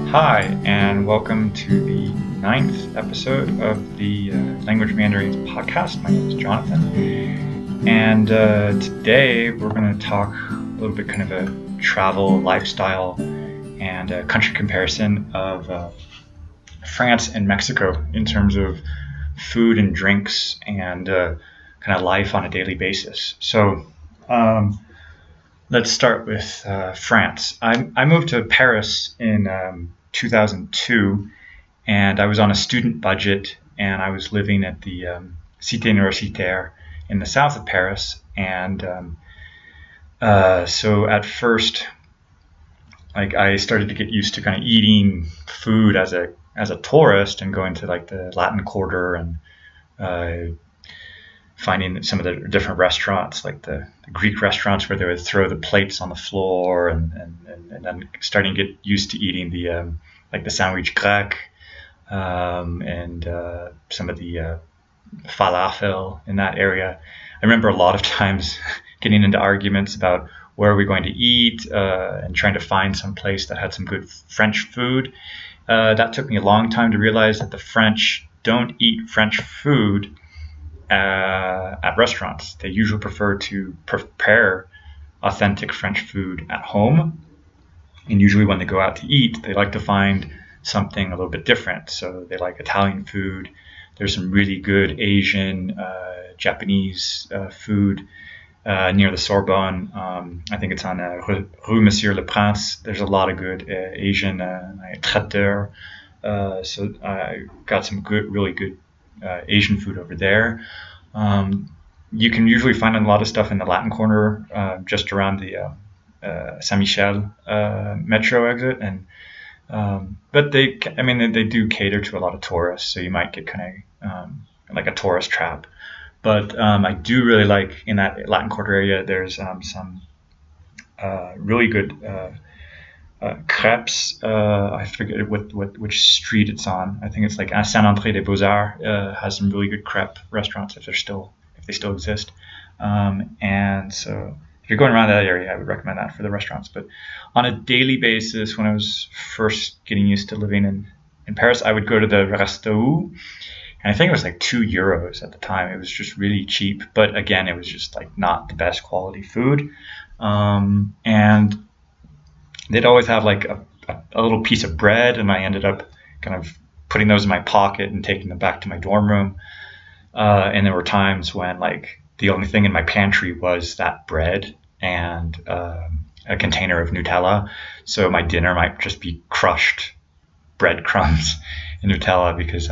Hi, and welcome to the ninth episode of the Language Mandarins podcast. My name is Jonathan, and today we're going to talk a little bit kind of a travel, lifestyle, and a country comparison of France and Mexico in terms of food and drinks and kind of life on a daily basis. So let's start with France. I moved to Paris in 2002, and I was on a student budget, and I was living at the Cité Universitaire in the south of Paris. And so at first, like, I started to get used to kind of eating food as a tourist and going to like the Latin Quarter and finding some of the different restaurants, like the Greek restaurants where they would throw the plates on the floor, and then starting to get used to eating the like the sandwich grec, and some of the falafel in that area. I remember a lot of times getting into arguments about where are we going to eat, and trying to find some place that had some good French food. That took me a long time to realize that the French don't eat French food at restaurants. They usually prefer to prepare authentic French food at home. And usually when they go out to eat, they like to find something a little bit different. So they like Italian food. There's some really good Asian, Japanese food near the Sorbonne. I think it's on Rue Monsieur le Prince. There's a lot of good Asian traiteur. So I got some really good Asian food over there. You can usually find a lot of stuff in the Latin Quarter, just around the Saint-Michel metro exit, and but they do cater to a lot of tourists, so you might get kind of like a tourist trap. But I do really like in that Latin Quarter area. There's some really good crepes. I forget which street it's on. I think it's like Saint-André des Beaux-Arts has some really good crepe restaurants if they still exist. And so if you're going around that area, I would recommend that for the restaurants. But on a daily basis, when I was first getting used to living in Paris, I would go to the Resto, and I think it was like €2 at the time. It was just really cheap, but again, it was just like not the best quality food. And they'd always have like a little piece of bread, and I ended up kind of putting those in my pocket and taking them back to my dorm room. And there were times when like the only thing in my pantry was that bread and a container of Nutella. So my dinner might just be crushed breadcrumbs and Nutella, because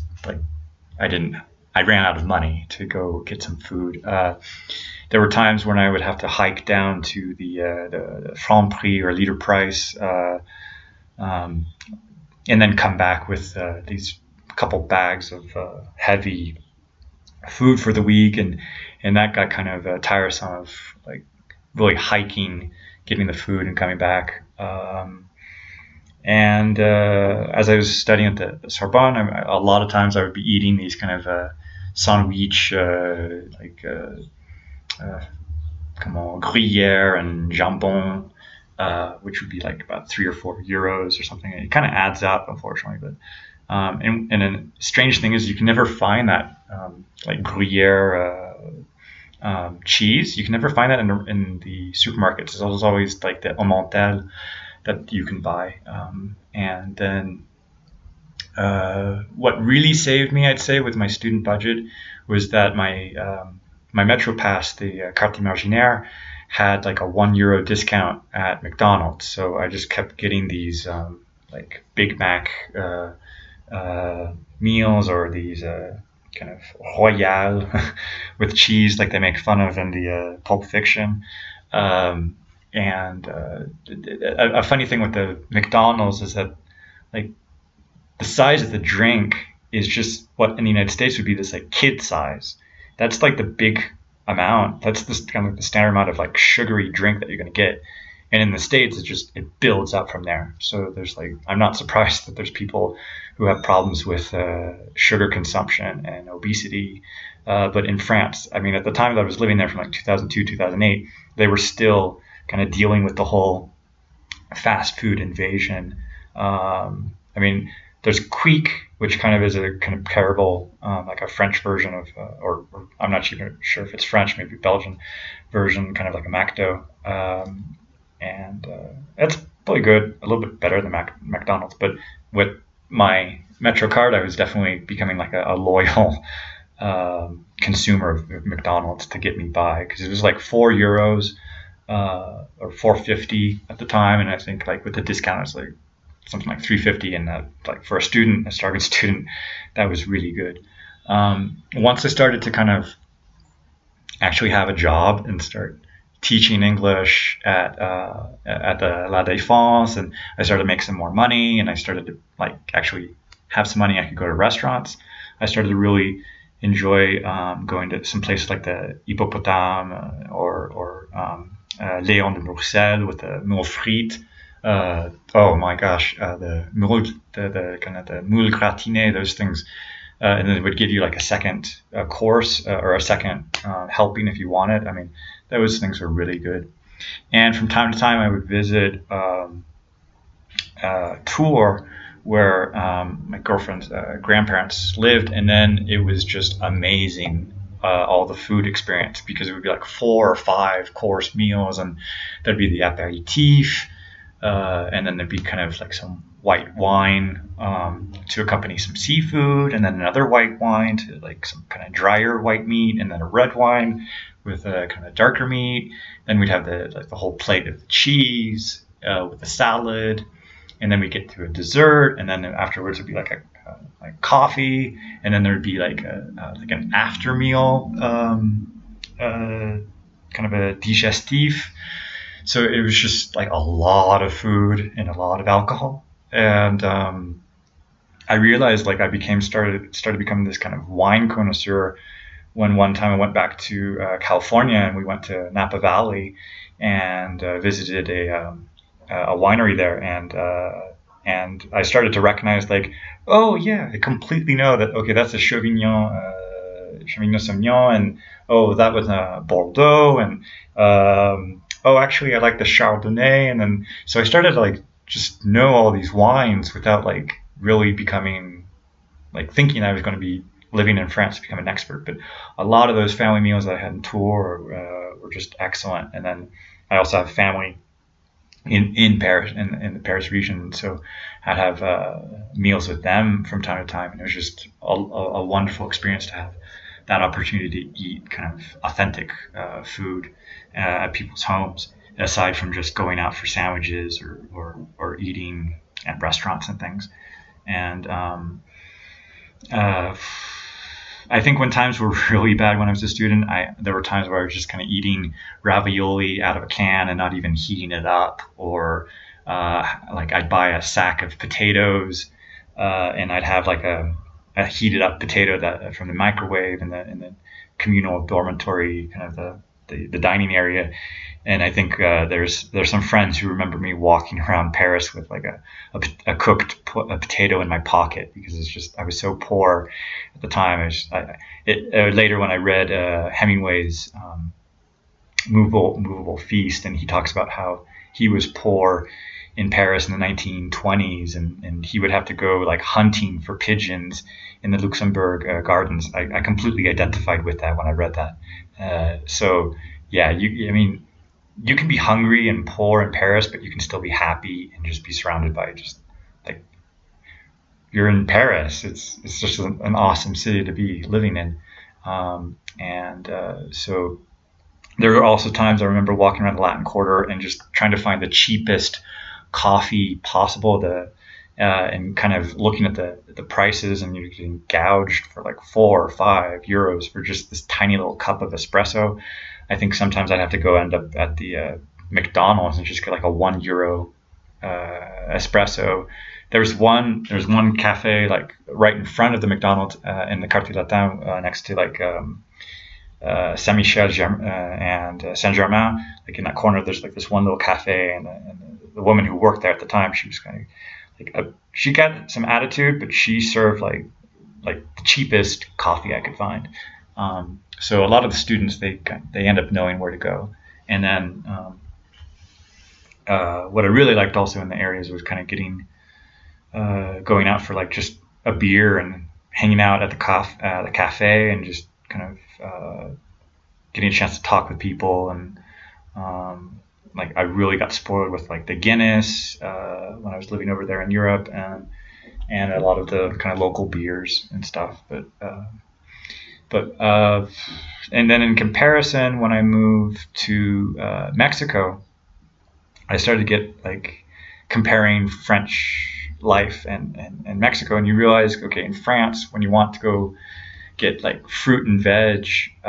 I ran out of money to go get some food. There were times when I would have to hike down to the Franprix or Leader Price, and then come back with these couple bags of heavy food for the week, and that got kind of tiresome of like really hiking, getting the food and coming back. And as I was studying at the Sorbonne, a lot of times I would be eating these kind of sandwich, gruyere and jambon, which would be like about €3 or €4 or something. It kind of adds up, unfortunately. But and a strange thing is you can never find that like gruyere cheese. You can never find that in the supermarkets. There's always like the Emmental that you can buy. And then what really saved me, I'd say, with my student budget was that my Metro Pass, the Carte Imaginaire, had like a €1 discount at McDonald's. So I just kept getting these like Big Mac meals, or these kind of Royale with cheese, like they make fun of in the Pulp Fiction. And a funny thing with the McDonald's is that like the size of the drink is just what in the United States would be this like kid size. That's like the big amount. That's this kind of the standard amount of like sugary drink that you're going to get. And in the States, it builds up from there. So there's like, I'm not surprised that there's people who have problems with sugar consumption and obesity. But in France, I mean, at the time that I was living there from like 2002, 2008, they were still kind of dealing with the whole fast food invasion I mean, there's Quick, which kind of is a kind of comparable, like a French version of, or I'm not even sure if it's French, maybe Belgian version, kind of like a McDo. And it's probably good, a little bit better than McDonald's. But with my MetroCard, I was definitely becoming like a loyal consumer of McDonald's to get me by, because it was like €4 or 4.50 at the time, and I think like with the discount it's like something like 3.50, and like for a student, a starving student, that was really good. Once I started to kind of actually have a job and start teaching English at the La Défense, and I started to make some more money, and I started to like actually have some money I could go to restaurants. I started to really enjoy going to some places like the Hippopotame or Léon de Bruxelles with the moule frite. Oh my gosh, the moule, the kind of the moule gratiné, those things. And then it would give you like a second course or a second helping if you wanted. I mean, those things were really good. And from time to time, I would visit Tours, where my girlfriend's grandparents lived, and then it was just amazing. All the food experience, because it would be like 4 or 5 course meals, and there'd be the aperitif, and then there'd be kind of like some white wine to accompany some seafood, and then another white wine to like some kind of drier white meat, and then a red wine with a kind of darker meat. Then we'd have the whole plate of the cheese with the salad, and then we get to a dessert, and then afterwards it'd be like like coffee, and then there'd be like like an after meal kind of a digestif. So it was just like a lot of food and a lot of alcohol, and I realized like I started becoming this kind of wine connoisseur when one time I went back to California, and we went to Napa Valley and visited a winery there, and I started to recognize like, oh yeah, I completely know that. Okay, that's a Sauvignon Sauvignon, and oh, that was a Bordeaux, and oh, actually, I like the Chardonnay, and then so I started to like just know all these wines without like really becoming like thinking I was going to be living in France to become an expert. But a lot of those family meals that I had in Tours were just excellent, and then I also have family in Paris, in the Paris region, so I'd have meals with them from time to time, and it was just a wonderful experience to have that opportunity to eat kind of authentic food at people's homes, aside from just going out for sandwiches or eating at restaurants and things. And I think when times were really bad when I was a student, there were times where I was just kind of eating ravioli out of a can and not even heating it up, or like I'd buy a sack of potatoes and I'd have like a heated up potato that from the microwave in the communal dormitory, kind of the dining area. And I think there's some friends who remember me walking around Paris with like a cooked potato in my pocket, because it's just I was so poor at the time. Later when I read Hemingway's Movable Feast, and he talks about how he was poor in Paris in the 1920s, and he would have to go like hunting for pigeons in the Luxembourg gardens. I completely identified with that when I read that. So yeah, I mean, you can be hungry and poor in Paris, but you can still be happy and just be surrounded by just like you're in Paris. It's just an awesome city to be living in. So there were also times I remember walking around the Latin Quarter and just trying to find the cheapest coffee possible and kind of looking at the prices, and you're getting gouged for like 4 or 5 euros for just this tiny little cup of espresso. I think sometimes I'd have to end up at the McDonald's and just get like a €1 espresso. There's one cafe like right in front of the McDonald's in the Quartier Latin, next to like Saint Michel and Saint Germain. Like in that corner, there's like this one little cafe, and the woman who worked there at the time, she was kind of like she got some attitude, but she served like the cheapest coffee I could find. So a lot of the students they end up knowing where to go, and then what I really liked also in the areas was kind of getting going out for like just a beer and hanging out at the cafe and just kind of getting a chance to talk with people. And like I really got spoiled with like the Guinness when I was living over there in Europe, and a lot of the kind of local beers and stuff. But and then in comparison, when I moved to Mexico, I started to get like comparing French life and Mexico, and you realize, okay, in France, when you want to go get like fruit and veg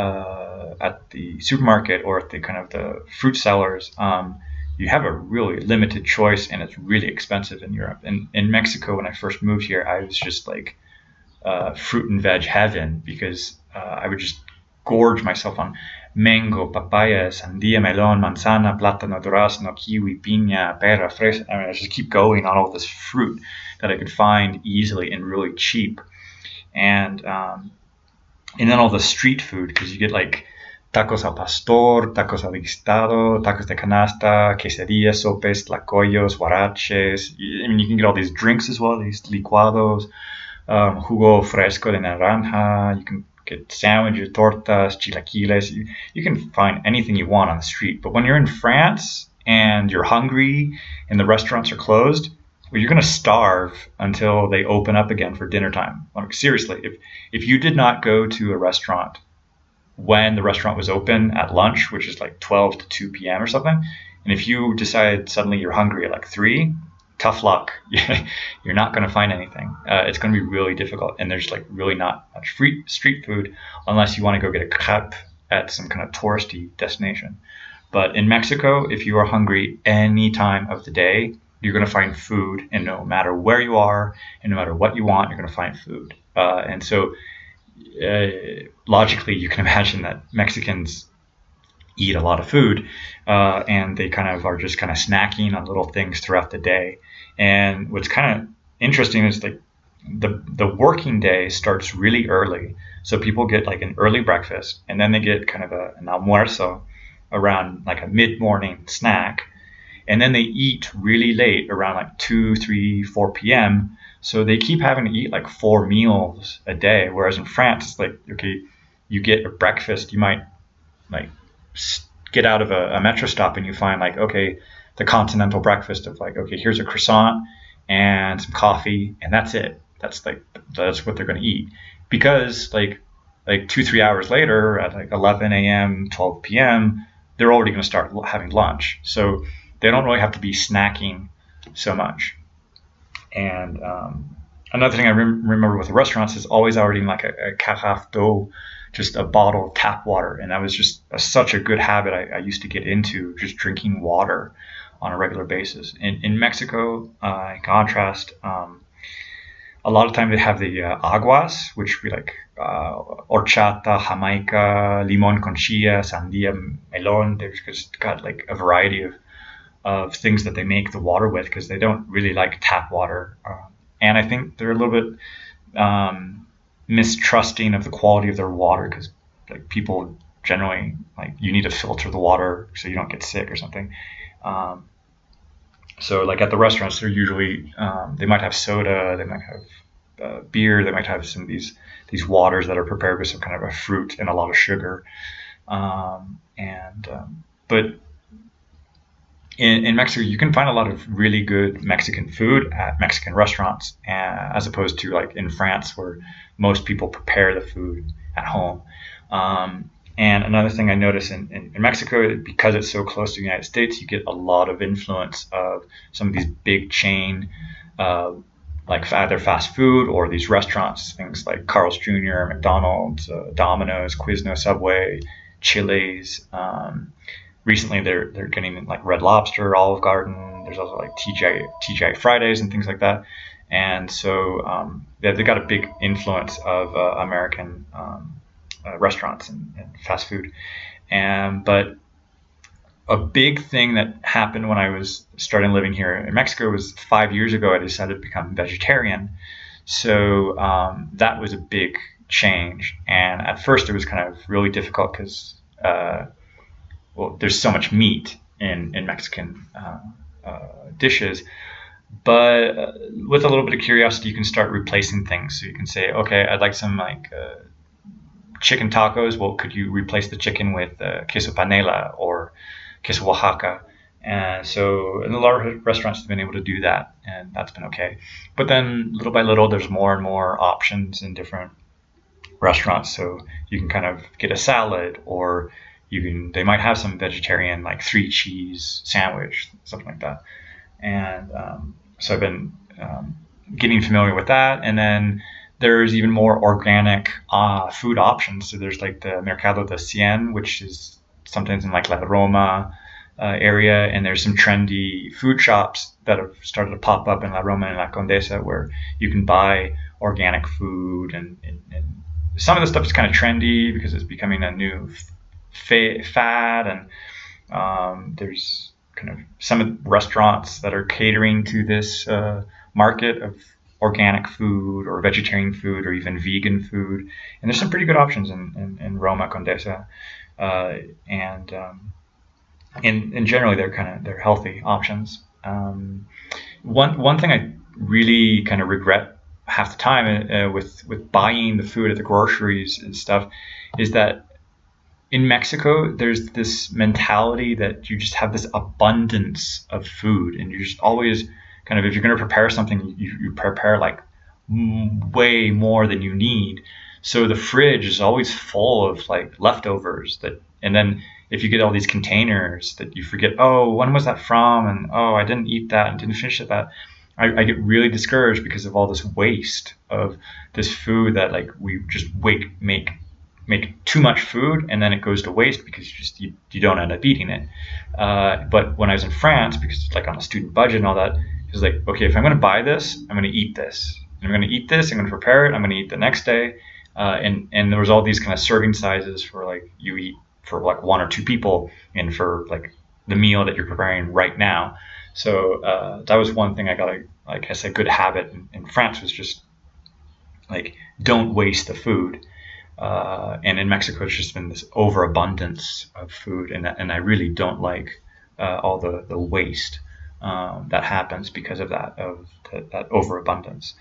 at the supermarket or at the kind of the fruit sellers, you have a really limited choice, and it's really expensive in Europe. And in Mexico, when I first moved here, I was just like fruit and veg heaven, because I would just gorge myself on mango, papaya, sandia, melon, manzana, plátano, durazno, kiwi, piña, pera, fresa. I mean, I just keep going on all this fruit that I could find easily and really cheap. And then all the street food, because you get like tacos al pastor, tacos al guisado, tacos de canasta, quesadillas, sopes, tlacoyos, huaraches. I mean, you can get all these drinks as well, these licuados, jugo fresco de naranja. You can get sandwiches, tortas, chilaquiles. You can find anything you want on the street. But when you're in France and you're hungry and the restaurants are closed, well, you're going to starve until they open up again for dinner time. Like, seriously, if you did not go to a restaurant when the restaurant was open at lunch, which is like 12 to 2 p.m. or something, and if you decide suddenly you're hungry at like 3, tough luck. You're not going to find anything. It's going to be really difficult, and there's like really not much free street food unless you want to go get a crepe at some kind of touristy destination. But in Mexico, if you are hungry any time of the day, you're going to find food, and no matter where you are and no matter what you want, you're going to find food. And so logically, you can imagine that Mexicans eat a lot of food, and they kind of are just kind of snacking on little things throughout the day. And what's kind of interesting is like the working day starts really early, so people get like an early breakfast, and then they get kind of an almuerzo around like a mid-morning snack, and then they eat really late around like 2, 3, 4 p.m. So they keep having to eat like 4 meals a day, whereas in France it's like, okay, you get a breakfast, you might like get out of a metro stop and you find like, okay, the continental breakfast of like, okay, here's a croissant and some coffee, and that's it. That's what they're going to eat, because like 2-3 hours later at like 11 a.m., 12 p.m., they're already going to start having lunch. So they don't really have to be snacking so much. And another thing I remember with the restaurants is always ordering like a carafe d'eau, just a bottle of tap water. And that was just such a good habit I used to get into, just drinking water on a regular basis. In Mexico, in contrast, a lot of times they have the aguas, which would be like horchata, jamaica, limon con chilla, sandia, melon. They've just got like a variety of things that they make the water with, because they don't really like tap water. And I think they're a little bit mistrusting of the quality of their water, because like people generally, like, you need to filter the water so you don't get sick or something. So like at the restaurants, they're usually they might have soda, they might have beer, they might have some of these waters that are prepared with some kind of a fruit and a lot of sugar. But in Mexico, you can find a lot of really good Mexican food at Mexican restaurants, as opposed to like in France, where most people prepare the food at home. And another thing I notice in Mexico, because it's so close to the United States, you get a lot of influence of some of these big chain, like either fast food or these restaurants, things like Carl's Jr., McDonald's, Domino's, Quiznos, Subway, Chili's. Recently, they're getting like Red Lobster, Olive Garden. There's also like TGI Fridays and things like that. And so they've got a big influence of American restaurants and fast food. But a big thing that happened when I was starting living here in Mexico was 5 years ago, I decided to become vegetarian. So that was a big change. And at first it was kind of really difficult because, there's so much meat in Mexican dishes. But with a little bit of curiosity, you can start replacing things. So you can say, okay, I'd like some like chicken tacos. Well, could you replace the chicken with queso panela or queso Oaxaca? And so a lot of restaurants have been able to do that, and that's been okay. But then little by little, there's more and more options in different restaurants. So you can kind of get a salad, or they might have some vegetarian like 3 cheese sandwich, something like that. And so I've been getting familiar with that. And then there's even more organic food options. So there's like the Mercado de Cien, which is sometimes in like La Roma area, and there's some trendy food shops that have started to pop up in La Roma and La Condesa where you can buy organic food, and some of the stuff is kind of trendy because it's becoming a new fad, and there's kind of some restaurants that are catering to this market of organic food or vegetarian food or even vegan food. And there's some pretty good options in Roma Condesa. And generally they're healthy options. One thing I really kind of regret half the time with buying the food at the groceries and stuff is that in Mexico, there's this mentality that you just have this abundance of food, and you're just always kind of, if you're going to prepare something, you prepare like way more than you need. So the fridge is always full of like leftovers and then if you get all these containers that you forget, oh, when was that from? And oh, I didn't eat that and didn't finish that. I get really discouraged because of all this waste of this food that like we just make too much food and then it goes to waste because you don't end up eating it. But when I was in France, because it's like on a student budget and all that, it was like, okay, if I'm going to buy this, I'm going to eat this. And I'm going to eat this. I'm going to prepare it. I'm going to eat the next day. And there was all these kind of serving sizes for like you eat for like 1 or 2 people and for like the meal that you're preparing right now. So that was one thing I got, like I said, good habit in France was just like don't waste the food. And in Mexico, it's just been this overabundance of food, and I really don't like all the waste that happens because of that overabundance.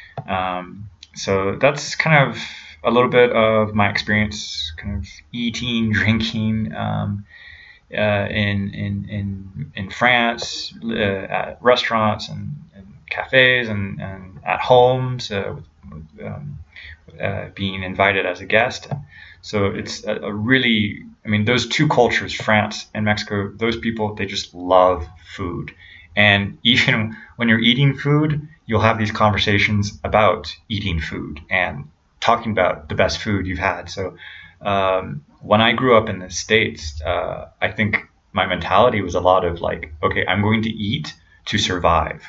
So that's kind of a little bit of my experience, kind of eating, drinking in France, at restaurants and cafes and at homes. Being invited as a guest. So it's a really, I mean, those two cultures, France and Mexico, those people, they just love food. And even when you're eating food, you'll have these conversations about eating food and talking about the best food you've had. So when I grew up in the States, I think my mentality was a lot of like, okay, I'm going to eat to survive.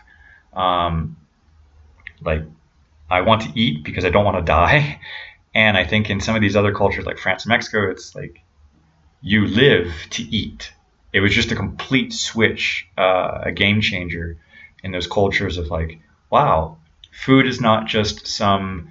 Like I want to eat because I don't want to die. And I think in some of these other cultures like France and Mexico, it's like you live to eat. It was just a complete switch, a game changer in those cultures of like, wow, food is not just some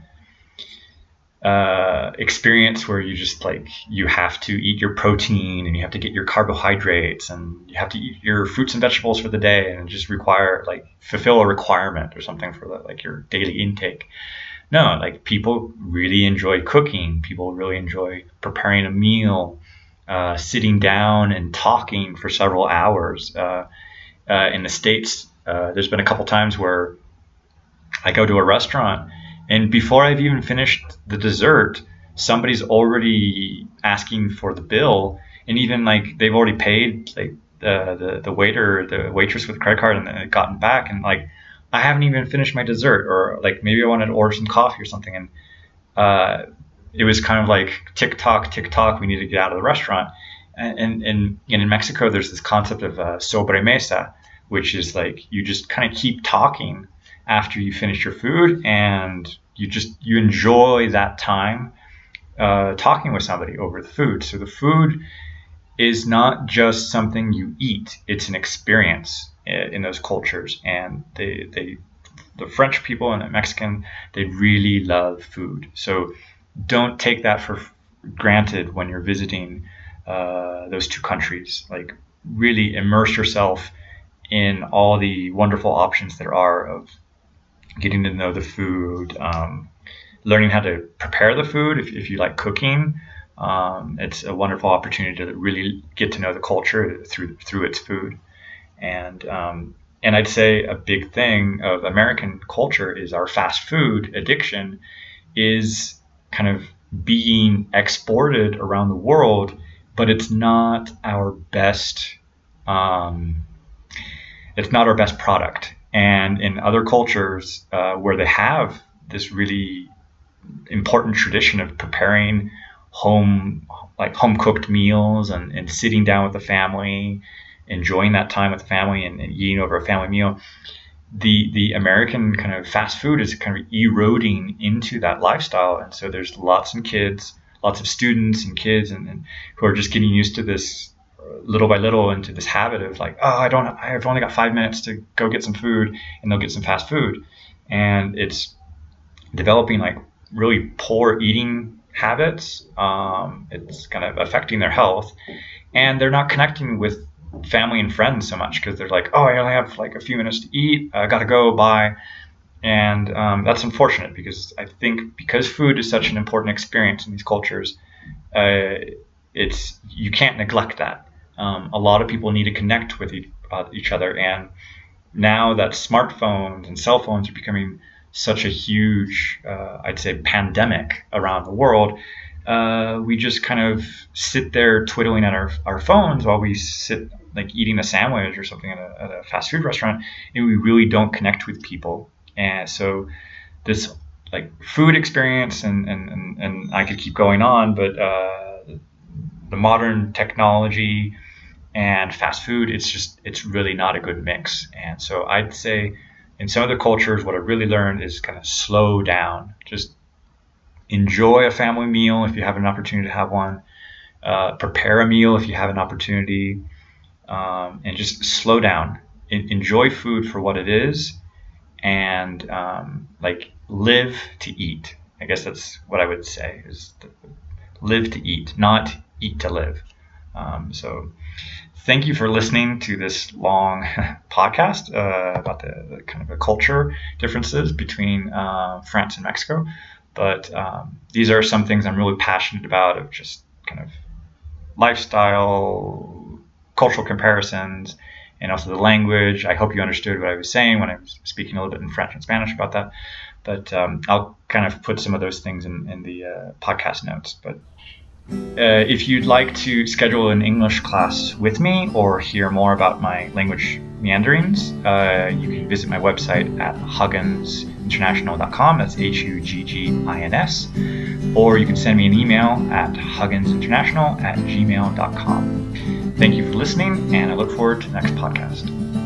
experience where you just like you have to eat your protein and you have to get your carbohydrates and you have to eat your fruits and vegetables for the day and just fulfill a requirement or something for like your daily intake. No, like people really enjoy cooking. People really enjoy preparing a meal, sitting down and talking for several hours. In the States, there's been a couple times where I go to a restaurant and before I've even finished the dessert, somebody's already asking for the bill, and even like they've already paid like the waiter, the waitress with the credit card, and then gotten back, and like I haven't even finished my dessert, or like maybe I wanted to order some coffee or something, and it was kind of like tick tock, we need to get out of the restaurant. And in Mexico, there's this concept of sobremesa, which is like you just kind of keep talking after you finish your food, and you enjoy that time talking with somebody over the food. So the food is not just something you eat; it's an experience in those cultures. And the French people and the Mexican, they really love food. So don't take that for granted when you're visiting those two countries. Like really immerse yourself in all the wonderful options there are of getting to know the food, learning how to prepare the food if you like cooking. It's a wonderful opportunity to really get to know the culture through its food. And I'd say a big thing of American culture is our fast food addiction is kind of being exported around the world, but it's not our best. It's not our best product. And in other cultures where they have this really important tradition of preparing home cooked meals and sitting down with the family, enjoying that time with the family and eating over a family meal, the American kind of fast food is kind of eroding into that lifestyle. And so there's lots of students and kids and who are just getting used to this little by little, into this habit of like, oh, I've only got 5 minutes to go get some food, and they'll get some fast food. And it's developing like really poor eating habits. It's kind of affecting their health, and they're not connecting with family and friends so much because they're like, oh, I only have like a few minutes to eat. I gotta go, bye. And that's unfortunate, because I think because food is such an important experience in these cultures, you can't neglect that. A lot of people need to connect with each other, and now that smartphones and cell phones are becoming such a huge, I'd say, pandemic around the world, we just kind of sit there twiddling at our phones while we sit like eating a sandwich or something at a fast food restaurant, and we really don't connect with people. And so this like food experience, and I could keep going on, but the modern technology and fast food, it's really not a good mix. And so I'd say in some of the cultures, what I really learned is kind of slow down. Just enjoy a family meal if you have an opportunity to have one. Prepare a meal if you have an opportunity, and just slow down. Enjoy food for what it is, and like live to eat. I guess that's what I would say, is live to eat, not eat to live. So thank you for listening to this long podcast about the kind of the culture differences between France and Mexico. But these are some things I'm really passionate about, of just kind of lifestyle, cultural comparisons, and also the language. I hope you understood what I was saying when I was speaking a little bit in French and Spanish about that. But I'll kind of put some of those things in the podcast notes. But if you'd like to schedule an English class with me or hear more about my language meanderings, you can visit my website at hugginsinternational.com. That's HUGGINS. Or you can send me an email at hugginsinternational@gmail.com. Thank you for listening, and I look forward to the next podcast.